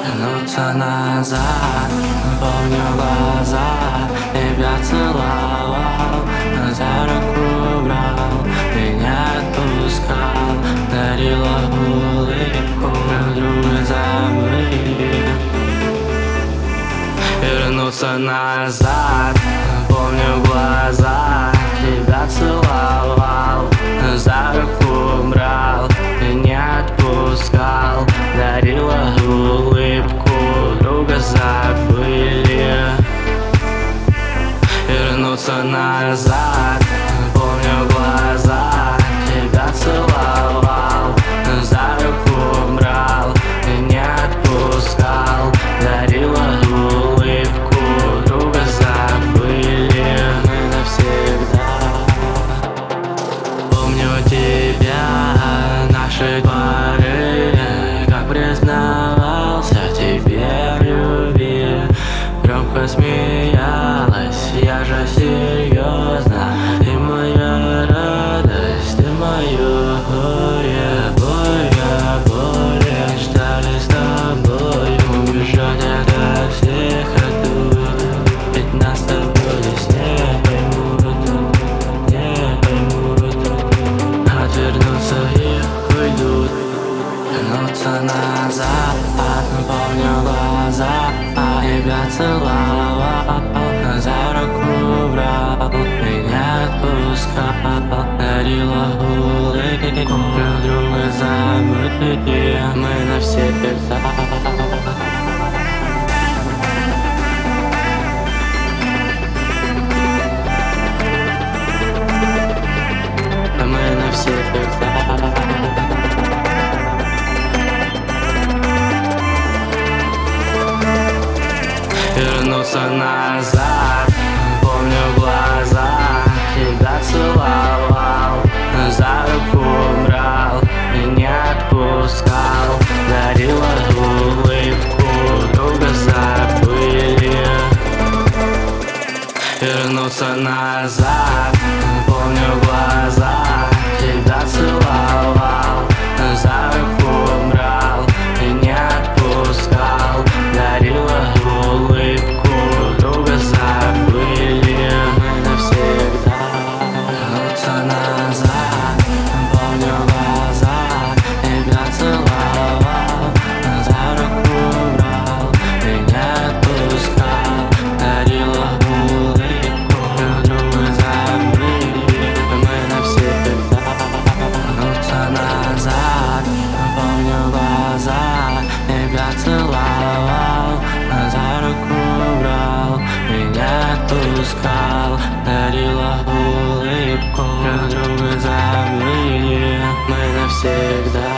вернуться назад. Помню глаза, тебя целовал, за руку брал, меня отпускал, дарила улыбку, друга забыли. Вернуться назад, помню глаза, тебя целовал, за руку брал, не отпускал, дарила улыбку, друга забыли. Вернуться назад, помню глаза, тебя целовал, за руку брал, не отпускал, дарила улыбку, друга забыли мы навсегда. Помню тебя, наши пары, как признавался тебе в любви. Громко смеялась, я же серьезно. Ты моя радость, ты мое горе, более ждали с тобой. Убежать от всех радует, ведь нас с тобой здесь не поймут, не поймут. Отвернутся и уйдут. Вернуться назад, помню глаза, тебя целовал, за руку брал, меня отпускал, дарила улыбку, друга забыли мы навсегда. Мы навсегда. Вернуться назад, помню глаза, тебя целовал, за руку брал, не отпускал, дарила улыбку, друга забыли. Вернуться назад, помню глаза, тебя целовал, за руку брал, не отпускал, дарила улыбку, друга забыли мы навсегда. Вернуться назад, помню глаза, тебя целовал, за руку брал, меня отпускал, дарила улыбку, друга забыли мы навсегда. Вернуться назад, помню глаза, тебя целовал, за руку брал, меня отпускал, дарила улыбку, друга забыли мы навсегда.